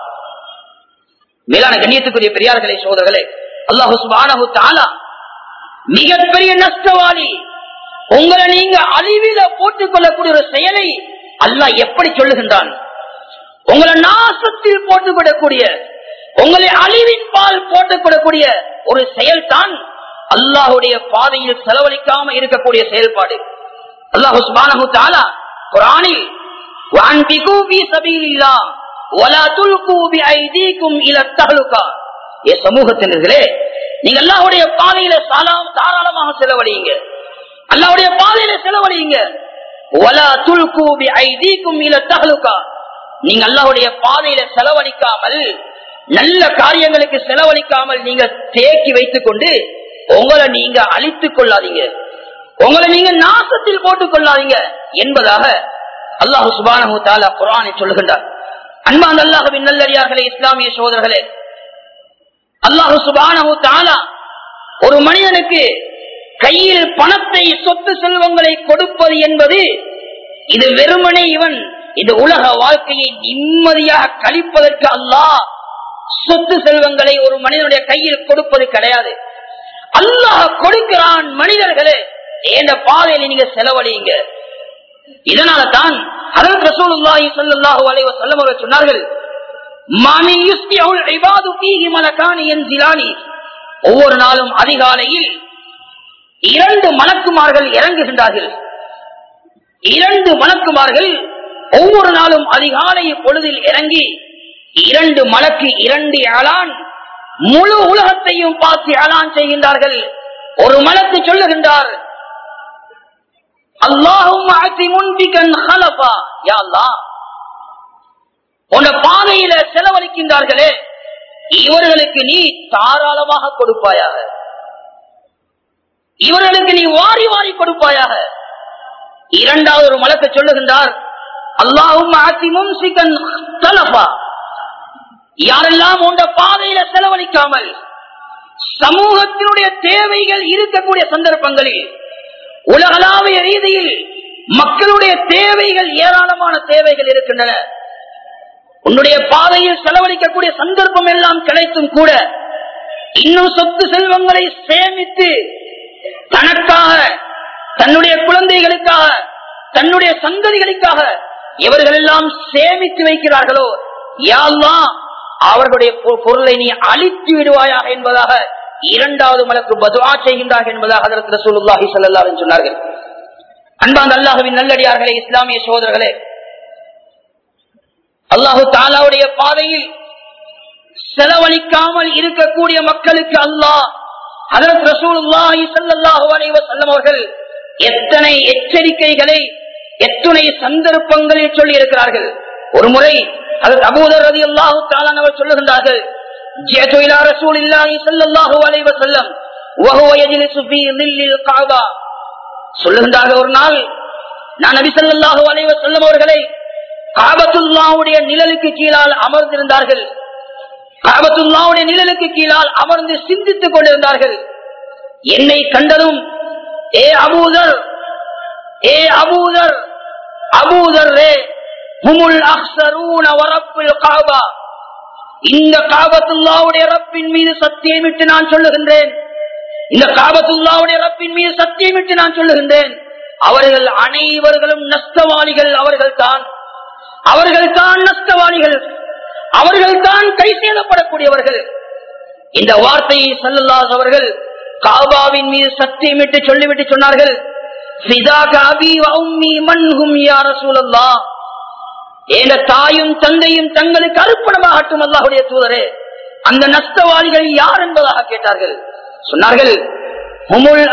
மேலான கண்ணியத்துக்குரிய பெரியார்களே, சகோதரர்களே, அல்லாஹ் சுப்ஹானஹு தஆலா மிகப்பெரிய நஷ்டவாளி. உங்களை நீங்க அழிவில போட்டுக் கொள்ளக்கூடிய ஒரு செயலை அல்லாஹ் எப்படி சொல்லுகின்றான்? உங்களை நாசத்தில் போட்டுவிடக்கூடிய, உங்களை அழிவின் பால் போட்டுக்கொள்ளக்கூடிய ஒரு செயல் தான் அல்லாஹ்வுடைய பாதையில் செலவழிக்காம இருக்கக்கூடிய செயல்பாடு. அல்லாஹ் சுப்ஹானஹு தஆலா குர்ஆனில் வஅன்ஃபிகு ஃபீ ஸபீலில்லாஹ் வலா துல்கு பிஐதீகும் இலா தஹலுகா, ஏ சமூகத்தினர்களே, நீங்க அல்லாஹ்வுடைய பாதையில தாராளமாக செலவழியுங்க, அல்லாஹ்வுடைய பாதையில செலவழியுங்க. வலா துல்கு பிஐதீகும் இலா தஹலுகா, நீங்க அல்லாஹ்வுடைய பாதையில செலவழிக்காமல், நல்ல காரியங்களுக்கு செலவழிக்காமல் நீங்க தேக்கி வைத்துக் கொண்டு உங்களை நீங்க அழித்துக் கொள்ளாதீங்க, உங்களை நீங்க நாசத்தில் போட்டுக் கொள்ளாதீங்க என்பதாக அல்லாஹ் சுப்ஹானஹு தஆலா குர்ஆனில் சொல்லுகின்றார். அன்பான அல்லாஹ்வின் நல்லடியார்களே, இஸ்லாமிய சகோதரர்களே, அல்லாஹ் சுப்ஹானஹு தஆலா ஒரு மனிதனுக்கு கையில் பணத்தை சொத்து செல்வங்களை கொடுப்பது என்பது இது வெறுமனே இவன் இந்த உலக வாழ்க்கையை நிம்மதியாக கழிப்பதற்கு அல்லாஹ் சொத்து செல்வங்களை ஒரு மனிதனுடைய கையில் கொடுப்பது கிடையாது. அல்லாஹ் கொடுக்கிறான். மனிதர்களே, என்ற பாதையில நீங்க செலவழியுங்க. இதனால தான் ஹஜ்ரத் ரசூலுல்லாஹி ஸல்லல்லாஹு அலைஹி வஸல்லம் அவர்கள் சொன்னார்கள், மாமின் யுஸ்பிஹுல் இபாது ஃபீஹி மலகானி யன்சிலானி. ஒவ்வொரு நாளும் அதிகாலையில் 2 மலக்குமார்கள் இறங்குகின்றார்கள். 2 மலக்குமார்கள் ஒவ்வொரு நாளும் அதிகாலை பொழுதில் இறங்கி 2 மலக்கு 2 அலான் முழு உலகத்தையும் பார்த்து அலான் செய்கின்றார்கள். ஒரு மலக்கு சொல்லுகின்றார், அல்லாஹும்ம அத்தி முன்பிகன் ஹலஃபா, யா அல்லாஹ் உன் பாதையில செலவழிக்கின்றார்களே இவர்களுக்கு நீ தாராளமாக கொடுப்பாயாக, இவர்களுக்கு நீ வாரி வாரி கொடுப்பாயாக. இரண்டாவது ஒரு மலக்கு சொல்லுகின்றார், அல்லாஹும்ம அத்தி மும்சிகன் தலஃபா, யாரெல்லாம் உன் பாதையில செலவழிக்காமல் சமூகத்தினுடைய தேவைகள் இருக்கக்கூடிய சந்தர்ப்பங்களில் உலகளாவிய ரீதியில் மக்களுடைய தேவைகள் ஏராளமான தேவைகள் இருக்கின்றன, உன்னுடைய பாதையில் செலவழிக்கக்கூடிய சந்தர்ப்பம் எல்லாம் கிடைத்தும் கூட இன்னும் சொத்து செல்வங்களை சேமித்து தனக்காக, தன்னுடைய குழந்தைகளுக்காக, தன்னுடைய சந்ததிகளுக்காக இவர்கள் எல்லாம் சேமித்து வைக்கிறார்களோ, யா அல்லாஹ் அவர்களுடைய பொருளை நீ அழித்து விடுவாயாக என்பதாக இரண்டாவது மலக்கு பதுஆ செய்கின்றார்கள் என்பதாக ஹஜ்ரத் ரசூலுல்லாஹி ஸல்லல்லாஹு அலைஹி வஸல்லம் சொன்னார்கள். அன்பார்ந்த அல்லாஹ்வின் நல்லடியார்களே, இஸ்லாமிய சகோதரர்களே, அல்லாஹு தஆலாவுடைய பாதையில் செலவழிக்காமல் இருக்கக்கூடிய மக்களுக்கு அல்லாஹ் ஹஜ்ரத் ரசூலுல்லாஹி ஸல்லல்லாஹு அலைஹி வஸல்லம் அவர்கள் எத்தனை எச்சரிக்கைகளை எத்தனை சந்தர்ப்பங்களில் சொல்லி இருக்கிறார்கள். ஒரு முறை ஹஜ்ரத் அபூதர் ரலியல்லாஹு தஆலா அவர் சொல்லுகின்றார்கள், ஜிஅது இலா ரசூலில்லாஹி ஸல்லல்லாஹு அலைஹி வஸல்லம் வஹுவ யஜ்லிசு ஃபீ ظில்லில் கஅபா. சொல்லுகின்றார்கள், ஒரு நாள் நான் நபி ஸல்லல்லாஹு அலைஹி வஸல்லம் அவர்களை கஅபத்துல்லாஹ்வுடைய நிழலுக்கு கீழால் அமர்ந்திருந்தார்கள். கஅபத்துல்லாஹ்வுடைய நிழலுக்கு கீழால் அமர்ந்து சிந்தித்துக் கொண்டிருந்தார்கள். என்னை கண்டதும், ஏ அபூதர், ஏ அபூதர், அபூதர்ரே ஹுமுல் அக்ஸரூன வரப்பில் கஅபா, இந்த கஅபத்துல்லாஹ்வுடைய ரப்பின் மீது சத்தியமிட்டு நான் சொல்லுகின்றேன், இந்த கஅபத்துல்லாஹ்வுடைய ரப்பின் மீது சத்தியமிட்டு நான் சொல்லுகின்றேன், அவர்கள் அனைவர்களும் நஷ்டவாளிகள், அவர்கள்தான் நஷ்டவாளிகள், அவர்கள்தான் கை சேதப்படக்கூடியவர்கள். இந்த வார்த்தையை ஸல்லல்லாஹு அவர்கள் கஅபாவின் மீது சத்தியமிட்டு சொல்லிவிட்டு சொன்னார்கள், ஃபிதாக அபி வ உம்மி மன் ஹும் யா ரசூலல்லாஹ், என்ற தாயும் தந்தையும் தங்களுக்கு அர்ப்பணமாகட்டும் அல்லாஹ்வுடைய தூதரே, அந்த நஷ்டவாளிகள் யார் என்பதாக கேட்டார்கள். சொன்னார்கள், ஹுமுல்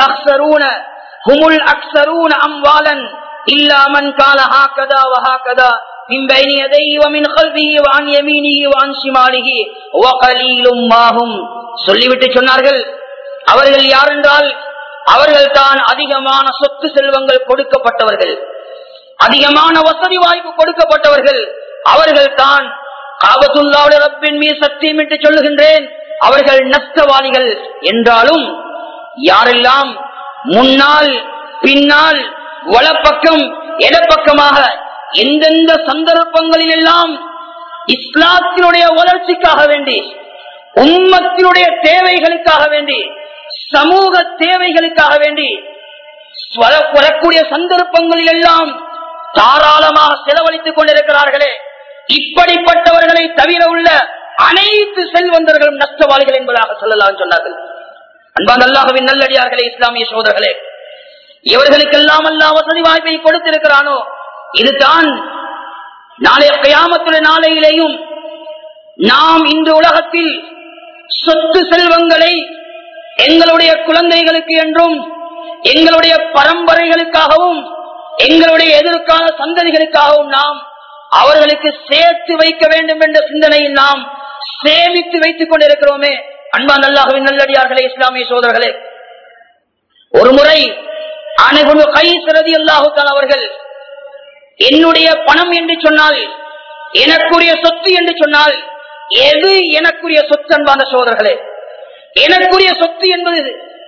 அக்ஸரூன அம்வாலன் இல்லா மன் கால ஹாகதா வ ஹாகதா மின் பைனி யதைஹி வ மின் கல்பிஹி வ அன் யமீனிஹி வ அன் ஷிமாலிஹி வ கலீலும் மாஹும். சொல்லிவிட்டு சொன்னார்கள், அவர்கள் யார் என்றால் அவர்கள் தான் அதிகமான சொத்து செல்வங்கள் கொடுக்கப்பட்டவர்கள், அதிகமான வசதி வாய்ப்பு கொடுக்கப்பட்டவர்கள், அவர்கள் தான் கஅபத்துல்லாஹ்வுடைய ரப்பின் மீது சத்தியமிட்டு சொல்லுகின்றேன் அவர்கள் நஷ்டவாளிகள். என்றாலும் யாரெல்லாம் முன்னால் பின்னால் வலப்பக்கம் இடப்பக்கமாக எந்தெந்த சந்தர்ப்பங்களில் எல்லாம் இஸ்லாத்தினுடைய வளர்ச்சிக்காக வேண்டி, உம்மத்தினுடைய தேவைகளுக்காக வேண்டி, சமூக தேவைகளுக்காக வேண்டி வரக்கூடிய சந்தர்ப்பங்களில் எல்லாம் தாராளமாக செலவழித்துக் கொண்டிருக்கிறார்களே, இப்படிப்பட்டவர்களை தவிர உள்ள அனைத்து செல்வந்தர்களும் நஷ்டவாளிகள் என்பதாக சொல்லலாம் சொன்னார்கள். அன்பான அல்லாஹ்வின் நல்லடியார்களே, இஸ்லாமிய சகோதரர்களே, இவர்களுக்கெல்லாம் அல்லாஹ் வசதி வாய்ப்பை கொடுத்திருக்கிறானோ, இதுதான் நாளைய கியாமத்துடைய நாளையிலேயும் நாம் இந்த உலகத்தில் சொத்து செல்வங்களை எங்களுடைய குழந்தைகளுக்கு என்றும் எங்களுடைய பரம்பரைகளுக்காகவும் எங்களுடைய எதிர்கால சந்ததிகளுக்காகவும் நாம் அவர்களுக்கு சேர்த்து வைக்க வேண்டும் என்ற சிந்தனையில் நாம் சேமித்து வைத்துக் கொண்டிருக்கிறோமே. அன்பான அல்லாஹ்வின் நல்லடியார்களே, இஸ்லாமிய சகோதரர்களே, ஒரு முறை அனைகுல் கைஸ் ரலியல்லாஹு தஆலா அவர்கள் என்னுடைய பணம் என்று சொன்னால், எனக்குரிய சொத்து என்று சொன்னால், எது எனக்குரிய சொத்து? அன்பான சகோதரர்களே, எனக்குரிய சொத்து என்பது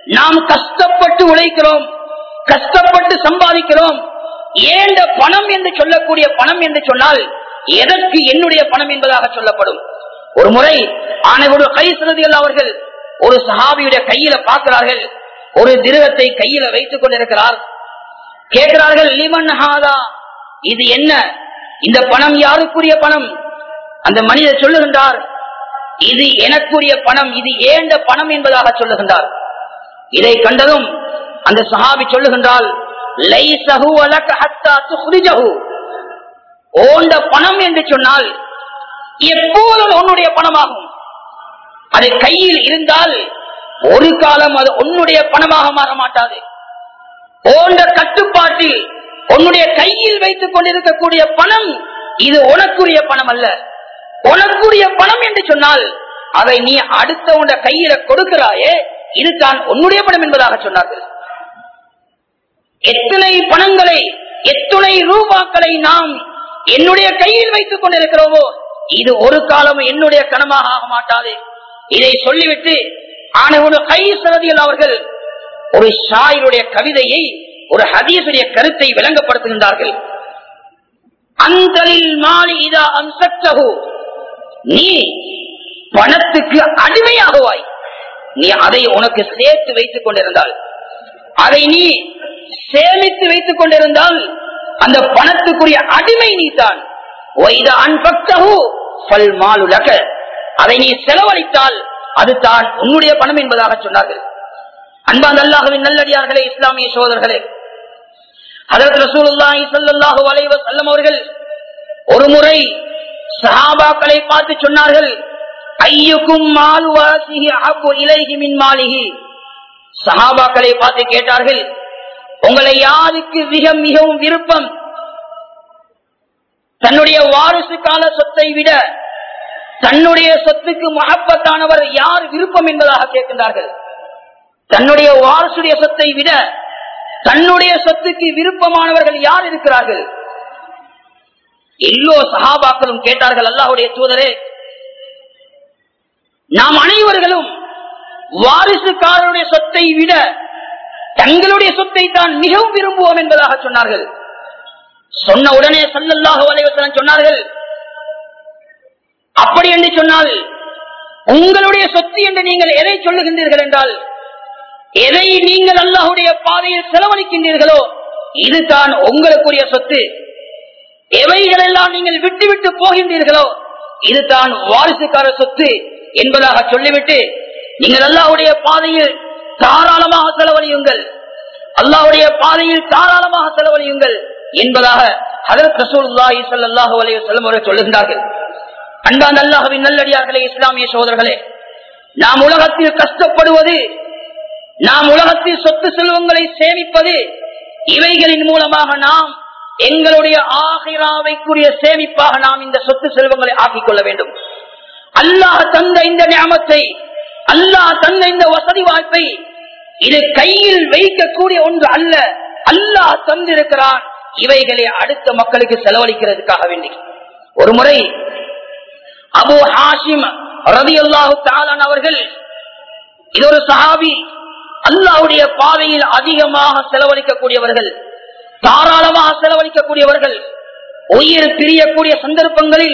நாம் கஷ்டப்பட்டு உழைக்கிறோம், கஷ்டப்பட்டு சம்பாதிக்கிறோம். ஏண்ட பணம் என்று சொல்லக்கூடிய பணம் என்று சொன்னால் எதற்கு என்னுடைய பணம் என்பதாக சொல்லப்படும். ஒரு முறை ஆனவரு கைஸ் ரலியல்லாஹு அவர்கள் ஒரு சஹாபியுடைய கையில பார்க்கிறார்கள், ஒரு திருகத்தை கையில வைத்துக் கொண்டிருக்கிறார். கேட்கிறார்கள், லிமன் ஹாதா, இது என்ன, இந்த பணம் யாருக்குரிய பணம்? அந்த மனிதர் சொல்லுகின்றார், இது எனக்குரிய பணம், இது ஏண்ட பணம் என்பதாக சொல்லுகின்றார். இதை கண்டதும் அந்த சஹாபி சொல்லுகின்றால், லைஸஹு வலக ஹத்தா துக்ரிஜஹு, ஓண்ட பணம் என்று சொன்னால் எப்போதும் உன்னுடைய பணமாகும். அது கையில் இருந்தால் ஒரு காலம் அது உன்னுடைய பணமாக மாற மாட்டாது. ஓண்ட கட்டுப்பாட்டில் உன்னுடைய கையில் வைத்துக் கொண்டிருக்கக்கூடிய பணம் இது உனக்குரிய பணம் அல்ல. உனக்குரிய பணம் என்று சொன்னால் அதை நீ அடுத்த கையில கொடுக்கிறாயே, இதுதான் உன்னுடைய பணம் என்பதாக சொன்னார்கள். எத்தனை பணங்களை, எத்தனை ரூபாக்களை நாம் என்னுடைய கையில் வைத்துக் கொண்டிருக்கிறோமோ இது ஒரு காலம் என்னுடைய கனமாக ஆக மாட்டாது. இதை சொல்லிவிட்டு ஆனவரு கைஸ் ரலியல்லாஹு அவர்கள் ஒரு ஷாயிருடைய கவிதையை, ஒரு ஹதீஸுடைய கருத்தை விளங்கப்படுத்துகின்றார்கள். அந்தலில் மாலி இதா அம்சக்தஹு, நீ பணத்துக்கு அடிமையாகுவாய். நீ அதை உனக்கு சேர்த்து வைத்துக் கொண்டிருந்தால், அதை நீ சேமித்து வைத்துக் கொண்டிருந்தால் அந்த பணத்துக்குரிய அடிமை நீதான். அதை நீ செலவழித்தால் அதுதான் உன்னுடைய பணம் என்பதாக சொன்னார்கள். அன்பார்ந்த அல்லாஹ்வின் நல்லடியார்களே, இஸ்லாமிய சகோதரர்களே, ஹஜ்ரத் ரசூலுல்லாஹி ஸல்லல்லாஹு அலைஹி வஸல்லம் அவர்கள் ஒரு முறை சஹாபாக்களை பார்த்து சொன்னார்கள், ஐயுக்கும் மால் வாசிஹி அஹப்பு இலைஹி மின் மாலிஹி. சஹாபாக்களை பார்த்து கேட்டார்கள், உங்களை யாருக்கு மிகவும் விருப்பம்? தன்னுடைய வாரிசு கால சொத்தை விட தன்னுடைய சொத்துக்கு மஹப்பத்தானவர் யார் விருப்பம் என்பதாக கேட்கின்றார்கள். தன்னுடைய வாரிசுடைய சொத்தை விட தன்னுடைய சொத்துக்கு விருப்பமானவர்கள் யார் இருக்கிறார்கள்? எல்லோ சஹாபாக்களும் கேட்டார்கள், அல்லாஹ்வுடைய தூதரே, நாம் அனைவர்களும் வாரிசுக்காரருடைய சொத்தை விட தங்களுடைய சொத்தை தான் மிகவும் விரும்புவோம் என்பதாக சொன்னார்கள். சொன்ன உடனே ஸல்லல்லாஹு அலைஹி வஸல்லம் சொன்னார்கள், அப்படி என்று சொன்னால் உங்களுடைய சொத்து என்று நீங்கள் எதை சொல்லுகின்றீர்கள் என்றால், எதை நீங்கள் அல்லாஹ்வுடைய பாதையில் செலவழிக்கின்றீர்களோ இதுதான் உங்களுக்குரிய சொத்து. எவைகளெல்லாம் நீங்கள் விட்டு விட்டு போகின்றீர்களோ இதுதான் வாரிசுக்கார சொத்து என்பதாக சொல்லிவிட்டு, நீங்கள் அல்லாஹ்வுடைய பாதையில் தாராளமாக செலவழியுங்கள், அல்லாஹ்வுடைய பாதையில் தாராளமாக செலவழியுங்கள் என்பதாக ஹஜ்ரத் ரசூலுல்லாஹி ஸல்லல்லாஹு அலைஹி வஸல்லம் அவர்கள் சொல்லுகின்றார்கள். அன்பார்ந்த அல்லாஹ்வின் நல்லடியார்களே, இஸ்லாமிய சகோதரர்களே, நாம் உலகத்தில் கஷ்டப்படுவது, நாம் உலகத்தில் சொத்து செல்வங்களை சேமிப்பது, இவைகளின் மூலமாக நாம் எங்களுடைய ஆகிராவைக்குரிய சேமிப்பாக நாம் இந்த சொத்து செல்வங்களை ஆக்கிக் கொள்ள வேண்டும். அல்லாஹ் தந்த இந்த நியமத்தை, அல்லாஹ் தந்த இந்த வசதி வாய்ப்பை இது கையில் வைக்கக்கூடிய ஒன்று அல்ல, அல்லாஹ் தந்திருக்கிறான் இவைகளை அடுத்த மக்களுக்கு செலவழிக்கிறதுக்காக வேண்டி. ஒரு முறை அபூ ஹாஷிம் ரலியல்லாஹு தஆலா அவர்கள், இது ஒரு சஹாபி, அல்லாஹ்வுடைய பாதையில் அதிகமாக செலவழிக்கக்கூடியவர்கள், தாராளமாக செலவழிக்கக்கூடியவர்கள், உயிர் பிரியக்கூடிய சந்தர்ப்பங்களில்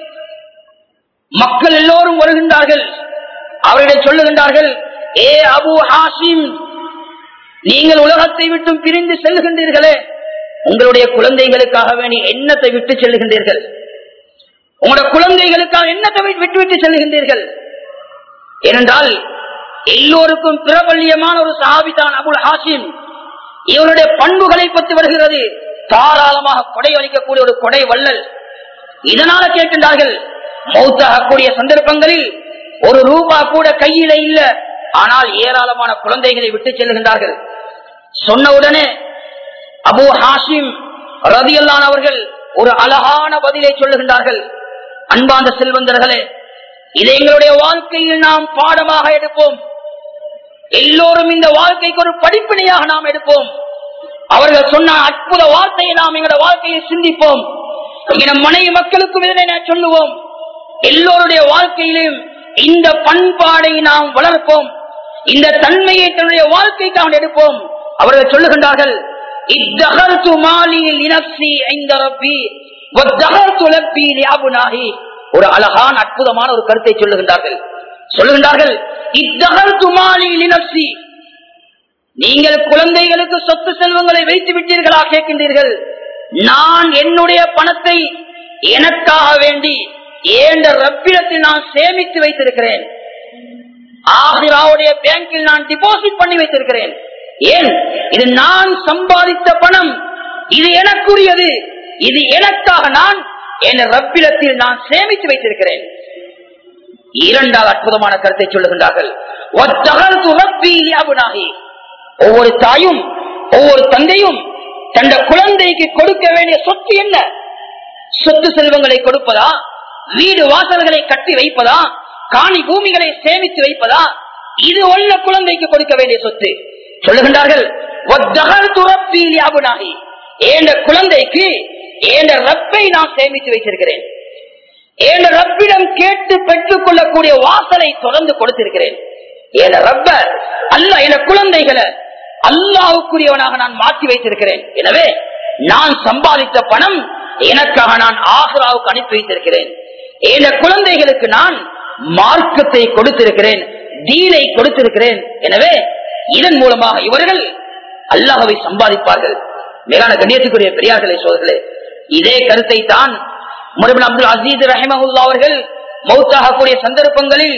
மக்கள் எல்லோரும் வருகின்றார்கள். அவர்களை சொல்லுகின்றார்கள், ஏ அபூ ஹாஷிம், நீங்கள் உலகத்தை விட்டு பிரிந்து செல்கின்றீர்களே, உங்களுடைய குழந்தைகளுக்காக வேண்டி எண்ணத்தை விட்டு செல்லுகின்றீர்கள், உங்களுடைய குழந்தைகளுக்காக எண்ணத்தை விட்டு விட்டு செல்லுகின்றீர்கள். ஏனென்றால் எல்லோருக்கும் பிரபல்யமான ஒரு சஹாபிதான் அபுல் ஹாஷிம். இவருடைய பண்புகளை பற்றி வருகிறது, தாராளமாக கொடை அளிக்கக்கூடிய ஒரு கொடை வள்ளல். இதனால கேட்கின்றார்கள், மௌத்தாகக்கூடிய சந்தர்ப்பங்களில் ஒரு ரூபா கூட கையில இல்ல, ஆனால் ஏராளமான குழந்தைகளை விட்டு செல்லுகின்றார்கள். சொன்ன உடனே அபூ ஹாஷிம் ரலியல்லாஹு அவர்கள் ஒரு அழகான பதிலை சொல்லுகின்றார்கள். அன்பார்ந்த செல்வந்தர்களே, இதை எங்களுடைய வாழ்க்கையில் நாம் பாடமாக எடுப்போம். எல்லோரும் இந்த வாழ்க்கைக்கு ஒரு படிப்பினையாக நாம் எடுப்போம். அவர்கள் சொன்ன அற்புத வார்த்தையை நாம் எங்களுடைய வாழ்க்கையில் சிந்திப்போம். எங்கள் மனைவி மக்களுக்கும் இதனை சொல்லுவோம். எல்லோருடைய வாழ்க்கையிலும் இந்த பண்பாடை நாம் வளர்ப்போம். இந்த தன்மையை தன்னுடைய வாழ்க்கைக்கு அவன் எடுப்போம். அவர்கள் சொல்லுகின்றார்கள், இத்தகர்து மாலி லினஃப்ஸி இன்த ரப்பி வத்தகர்து லப்பி லிஅப்னாஹி. ஒரு அழகான அற்புதமான ஒரு கருத்தை சொல்லுகின்றார்கள். இத்தகர்து மாலி லினஃப்ஸி, நீங்கள் குழந்தைகளுக்கு சொத்து செல்வங்களை வைத்து விட்டீர்களா கேட்கின்றீர்கள். நான் என்னுடைய பணத்தை எனக்காக வேண்டி ஏண்ட ரப்பிடத்தில் நான் சேமித்து வைத்திருக்கிறேன். ஆகிராவுடைய பேங்கில் நான் டிபாசிட் பண்ணி வைத்திருக்கிறேன். ஏன்? இது நான் சம்பாதித்த பணம், இது எனக்குரியது, இது எனக்காக நான் என் ரப்பிடத்தில் நான் சேமித்து வைத்திருக்கிறேன். இரண்டாவது அற்புதமான கருத்தை சொல்லுகின்றார்கள். ஒவ்வொரு தாயும் ஒவ்வொரு தந்தையும் தந்த குழந்தைக்கு கொடுக்க வேண்டிய சொத்து என்ன? சொத்து செல்வங்களை கொடுப்பதா, வீடு வாசல்களை கட்டி வைப்பதா, காணி பூமிகளை சேமித்து வைப்பதா? இது உள்ள குழந்தைக்கு கொடுக்க வேண்டிய சொத்து. சொல்லுகின்றார்கள், குழந்தைக்கு ரப்பை நான் சேமித்து வைத்திருக்கிறேன். ரப்பிடம் கேட்டு பெற்றுக் கொள்ளக்கூடிய வாசலை தொடர்ந்து கொடுத்திருக்கிறேன். ரப்ப அல்ல, என குழந்தைகளை அல்லாஹ்வுக்குரியவனாக நான் மாற்றி வைத்திருக்கிறேன். எனவே நான் சம்பாதித்த பணம் எனக்காக நான் ஆஹ்ராவுக்கு அனுப்பி வைத்திருக்கிறேன். குழந்தைகளுக்கு நான் மார்க்கத்தை கொடுத்திருக்கிறேன், தீனை கொடுத்திருக்கிறேன். எனவே இதன் மூலமாக இவர்கள் அல்லாஹ்வை சம்பாதிப்பார்கள். மேலான கண்ணியத்துக்குரிய பெரியார்களே, சோதர்களே, இதே கருத்தை தான் உமர் இப்னு அப்துல் அசீஸ் ரஹிமஹுல்லாஹ் அவர்கள் மௌத்தாகக்கூடிய சந்தர்ப்பங்களில்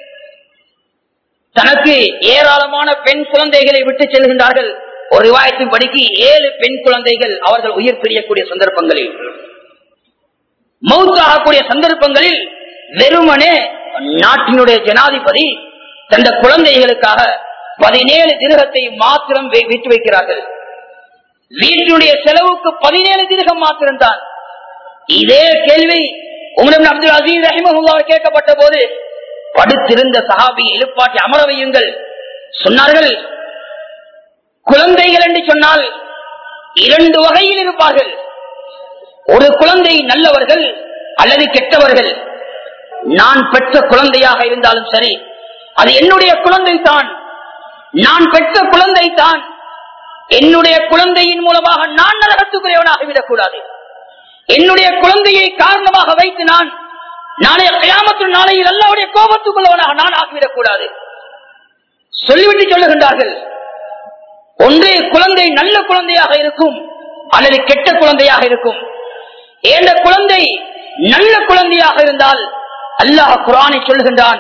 தனக்கு ஏராளமான பெண் குழந்தைகளை விட்டு செல்கின்றார்கள். ஒரு ரிவாயத்தின் படிக்கு 7 பெண் குழந்தைகள் அவர்கள் உயிர் பிரியக்கூடிய சந்தர்ப்பங்களில், மௌத்தாகக்கூடிய சந்தர்ப்பங்களில் வெறுமனே நாட்டினுடைய ஜனாதிபதி தந்த குழந்தைகளுக்காக 17 திரகத்தை மாத்திரம் விட்டு வைக்கிறார்கள். வீட்டினுடைய செலவுக்கு 17 திரகம் மாத்திரம்தான். இதே கேள்வி உமர் இப்னு அப்துல் அசீஸ் ரஹிமஹுல்லாஹ் கேட்கப்பட்ட போது படுத்திருந்த சஹாபியை எழுப்பாட்டி அமர வையுங்கள். சொன்னார்கள், குழந்தைகள் என்று சொன்னால் 2 வகையில் இருப்பார்கள். ஒரு குழந்தை நல்லவர்கள் அல்லது கெட்டவர்கள். நான் பெற்ற குழந்தையாக இருந்தாலும் சரி, அது என்னுடைய குழந்தை தான், நான் பெற்ற குழந்தை தான். என்னுடைய குழந்தையின் மூலமாக நான் நரகத்துக்குரியவனாக விடக்கூடாது. என்னுடைய குழந்தையை காரணமாக வைத்து நான் நாளைய கியாமத்து நாளையில் அல்லாஹ்வுடைய கோபத்துக்குள்ளவனாக நான் ஆகிவிடக்கூடாது. சொல்லிவிட்டு சொல்லுகின்றார்கள், ஒன்றே குழந்தை நல்ல குழந்தையாக இருக்கும் அல்லது கெட்ட குழந்தையாக இருக்கும். ஏந்த குழந்தை நல்ல குழந்தையாக இருந்தால் அல்லாஹ் குர்ஆனை சொல்லுகின்றான்,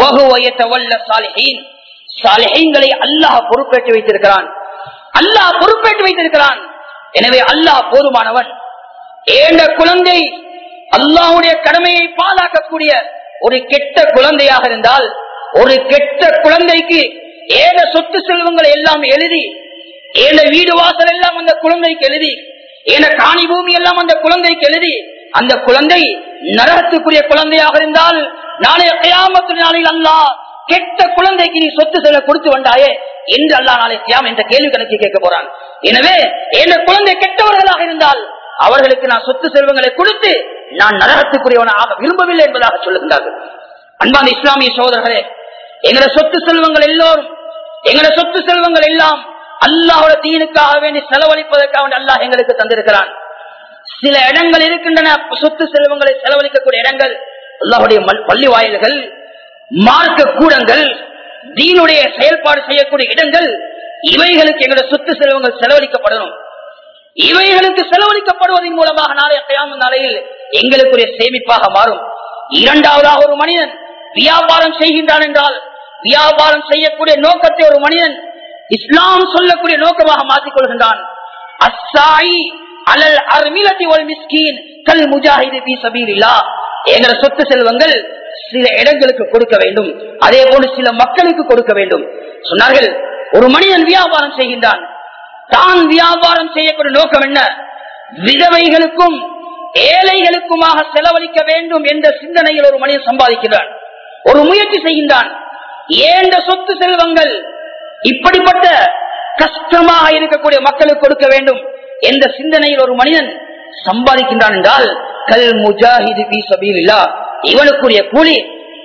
சாலிஹீன்களை அல்லாஹ் பொறுப்பேற்று வைத்திருக்கிறான். அல்லாஹ் பொறுப்பேற்று வைத்திருக்கிறான். எனவே அல்லாஹ் போதுமானவன். ஏந்த குழந்தை அல்லாஹ்வுடைய கடமையை பாழாக்கக்கூடிய ஒரு கெட்ட குழந்தையாக இருந்தால், ஒரு கெட்ட குழந்தைக்கு ஏத சொத்து செல்வங்களை எல்லாம் எழுதி, ஏத வீடு வாசல் எல்லாம் அந்த குழந்தைக்கு எழுதி, ஏத காணி பூமி எல்லாம் அந்த குழந்தைக்கு எழுதி, அந்த குழந்தை நரகத்துக்குரிய குழந்தையாக இருந்தால் நாளைய கியாமத்து நாளில் அல்லாஹ் கெட்ட குழந்தைக்கு நீ சொத்து செல்வ கொடுத்து வந்தாயே என்று அல்லாஹ் நாளை கியாம் என்ற கேள்வி கணக்கு கேட்க போறான். எனவே ஏத குழந்தை கெட்டவர்களாக இருந்தால் அவர்களுக்கு நான் சொத்து செல்வங்களை கொடுத்து நான் நரகத்துக்குரியவனாக விரும்பவில்லை என்பதாக சொல்லுகின்றார்கள். அன்பான இஸ்லாமிய சகோதரர்களே, எங்களோட சொத்து செல்வங்கள் எல்லோரும், எங்களோட சொத்து செல்வங்கள் எல்லாம் அல்லாஹ்வுடைய தீனுக்காக வேண்டி செலவழிப்பதற்காக அல்லாஹ் எங்களுக்கு தந்திருக்கிறான். சில இடங்கள் இருக்கின்றன, சொத்து செல்வங்களை செலவழிக்கக்கூடிய இடங்கள், அல்லாஹ்வுடைய பள்ளி வாயில்கள், மார்க்க கூடங்கள், தீனுடைய செயல்பாடு செய்யக்கூடிய இடங்கள். இவைகளுக்கு எங்களுடைய சொத்து செல்வங்கள் செலவழிக்கப்படணும். இவைகளுக்கு செலவழிக்கப்படுவதன் மூலமாக நாளைய கியாமத் நாளையில் எங்களுக்குரிய சேமிப்பாக மாறும். இரண்டாவதாக, ஒரு மனிதன் வியாபாரம் செய்கின்றான் என்றால், வியாபாரம் செய்யக்கூடிய நோக்கத்தை ஒரு மனிதன் இஸ்லாம் சொல்லக்கூடிய நோக்கமாக மாற்றிக் கொள்கின்றான். அஸ்ஸாயி அலல் அர்மிலதி வல் மிஸ்கீன் கல் முஜாஹிது ஃபீ சபீலில்லாஹ். எங்கட சொத்து செல்வங்கள் சில இடங்களுக்கு கொடுக்க வேண்டும், அதே போன்று சில மக்களுக்கு கொடுக்க வேண்டும் சொன்னார்கள். ஒரு மனிதன் வியாபாரம் செய்கின்றான், தான் வியாபாரம் செய்யக்கூடிய நோக்கம் என்ன? விதவைகளுக்கும் ஏழைகளுக்குமாக செலவழிக்க வேண்டும் என்ற சிந்தனையில் ஒரு மனிதன் சம்பாதிக்கிறான், ஒரு முயற்சி செய்கின்றான். ஏண்ட சொத்து செல்வங்கள் இப்படிப்பட்ட கஷ்டமாக இருக்கக்கூடிய மக்களுக்கு கொடுக்க வேண்டும் என்ற சிந்தனையில் ஒரு மனிதன் சம்பாதிக்கின்றான் என்றால், கல் முஜாஹிது ஃபீ சபீலில்லாஹ், இவனுக்குரிய கூலி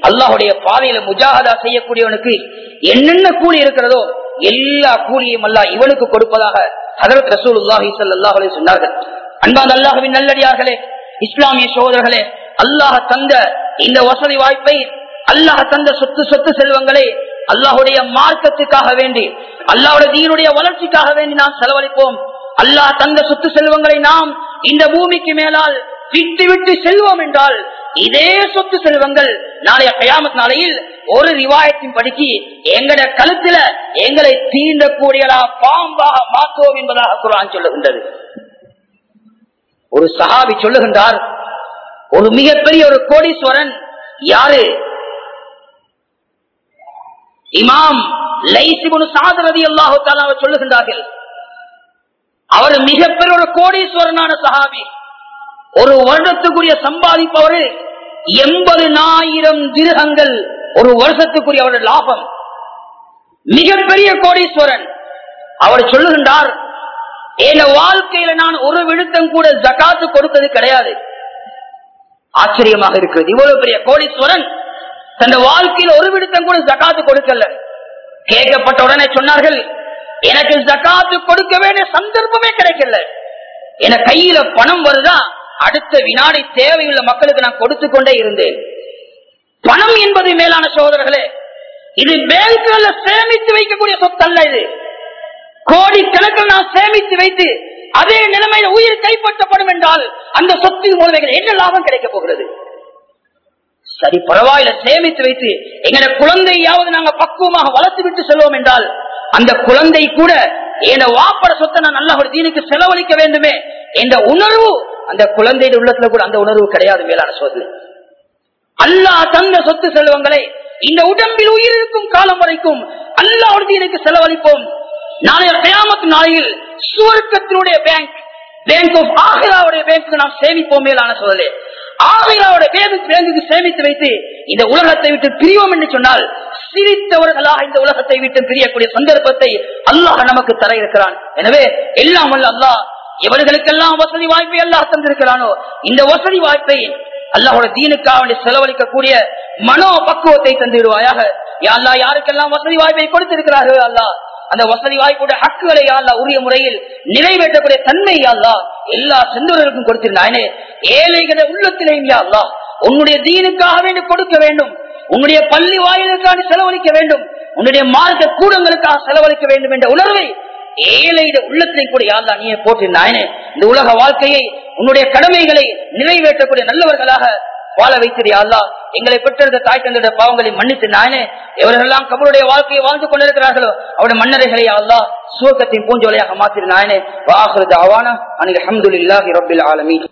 அல்லாஹுடைய பாதையில முஜாஹதா செய்யக்கூடியவனுக்கு என்னென்ன கூலி இருக்கிறதோ எல்லா கூலியும் அல்லாஹ் இவனுக்கு கொடுப்பதாக ஹஜ்ரத் ரசூலுல்லாஹி ஸல்லல்லாஹு அலைஹி சொன்னார்கள். அன்பான அல்லாஹ்வின் நல்லடியார்களே, இஸ்லாமிய சகோதரர்களே, அல்லாஹ் தந்த இந்த வசதி வாய்ப்பை, அல்லாஹ் தந்த சொத்து செல்வங்களை அல்லாஹுடைய மார்க்கத்துக்காக வேண்டி, அல்லாஹ்வுடைய தீனுடைய வளர்ச்சிக்காக வேண்டி நாம் செலவழிப்போம். அல்லாஹ் தந்த சொத்து செல்வங்களை நாம் இந்த பூமிக்கு மேலால் விட்டு செல்வோம் என்றால் இதே சொத்து செல்வங்கள் நாளைய கியாமத் நாளையில் ஒரு ரிவாயத்தின் படிக்கு எங்கட கழுத்துல எங்களை தீண்டக்கூடியதா பாம்பாக மாற்றுவோம் என்பதாக குர்ஆன் சொல்லுகின்றது. ஒரு சஹாபி சொல்லுகின்றார், ஒரு மிகப்பெரிய ஒரு கோடீஸ்வரன் யாரு? இமாம் லைஸ் இப்னு சஅத் ரலியல்லாஹு தஆலா சொல்லுகின்றார்கள். அவர் மிகப்பெரிய ஒரு கோடீஸ்வரனான சஹாபி. ஒரு வருடத்துக்குரிய சம்பாதிப்பவர் 80,000 திர்ஹங்கள் ஒரு வருஷத்துக்குரிய அவருடைய லாபம். மிகப்பெரிய கோடீஸ்வரன். அவர் சொல்லுகின்றார், என் வாழ்க்கையில நான் ஒரு விழுத்தம் கூட ஜகாத்து கொடுத்தது கிடையாது. ஆச்சரியமாக இருக்கிறது. இவ்வளவு பெரிய கோடீஸ்வரன் தன் வாழ்க்கையில ஒரு விழுத்தம் கூட ஜகாத்து கொடுக்கல. கேட்கப்பட்ட உடனே சொன்னார்கள், எனக்கு ஜகாத்து கொடுக்க வேண்டிய சந்தர்ப்பமே கிடைக்கல. என கையில பணம் வருதா, அடுத்த வினாடி தேவையுள்ள மக்களுக்கு நான் கொடுத்து கொண்டே இருந்தேன். பணம் என்பது மேலான சகோதரர்களே, இது பேங்க்ல சேமித்து வைக்கக்கூடிய சொத்து அல்ல. இது கோடிக்கணக்கில் நான் சேமித்து வைத்து அதே நிலைமையில உயிர் கைப்பற்றப்படும் என்றால் அந்த சொத்தின் மூலம் என்ன லாபம் கிடைக்க போகிறது? சரி, பரவாயில்ல, சேமித்து வைத்து எங்களை குழந்தையாவது நாங்க பக்குவமாக வளர்த்து விட்டு செல்வோம் என்றால் அந்த குழந்தை கூட என் வாப்பட சொத்தை நான் நல்ல ஒரு தீனுக்கு செலவழிக்க வேண்டுமே என்ற உணர்வு அந்த குழந்தைய உள்ளத்துல கூட அந்த உணர்வு கிடையாது. மேலான சோதனை, அல்லாஹ் தந்த சொத்து செல்வங்களை இந்த உடம்பில் உயிர் இருக்கும் காலம் வரைக்கும் அல்லாஹ் ஒரு தீனுக்கு செலவழிப்போம். நாளைய கியாமத் நாளையில் சுவர்க்கத்தினுடைய பேங்க் ஆஃப் ஆகிராவுடைய பேங்க்கு நாம் சேமிப்போம். மேலான சோதனை, ஆகிராவுடைய பேங்குக்கு சேமித்து வைத்து இந்த உலகத்தை விட்டு பிரிவோம் என்று சொன்னால் சிரித்தவர்களாக இந்த உலகத்தை விட்டு பிரியக்கூடிய சந்தர்ப்பத்தை அல்லாஹ் நமக்கு தர இருக்கிறான். எனவே எல்லாம் வல்ல அல்லாஹ் எவர்களுக்கெல்லாம் வசதி வாய்ப்பை அல்லாஹ் தந்திருக்கிறானோ இந்த வசதி வாய்ப்பை அல்லாஹோட தீனுக்காக செலவழிக்கக்கூடிய மனோ பக்குவத்தை தந்துவிடுவாயாக. யா அல்லாஹ், யாருக்கெல்லாம் வசதி வாய்ப்பை கொடுத்திருக்கிறார்கள் அல்லாஹ் அந்த வசதி வாய்ப்புடைய ஹக்குகளை அல்லாஹ் உரிய முறையில் நிறைவேற்றக்கூடிய தன்மை அல்லாஹ் எல்லா சென்றவர்களுக்கும் கொடுத்திருந்தானே. ஏழைகளை உள்ளத்திலேயும் யா அல்லாஹ் உன்னுடைய தீனுக்காக வேண்டி கொடுக்க வேண்டும், உன்னுடைய பள்ளி வாயிலுக்காக செலவழிக்க வேண்டும், உன்னுடைய மார்க்க கூடங்களுக்காக செலவழிக்க வேண்டும் என்ற உணர்வை ஏழைய உள்ளத்திலே கூட யா அல்லாஹ் நீயே போட்டிருந்தானே. இந்த உலக வாழ்க்கையை உன்னுடைய கடமைகளை நிறைவேற்றக்கூடிய நல்லவர்களாக வாழ வைத்திரு யா அல்லாஹ். எங்களை பெற்றெடுத்த தாய் தந்தையுடைய பாவங்களை மன்னித்து நாயனே. எவர்களெல்லாம் கபருடைய வாழ்க்கையை வாழ்ந்து கொண்டிருக்கிறார்களோ அவருடைய மன்னரைகளை யா அல்லாஹ் சுவர்க்கத்தின் பூஞ்சோலையாக மாற்றிரு நாயனே. வ ஆகிரு தஅவானா அனில் ஹம்துலில்லாஹி ரப்பில் ஆலமீன்.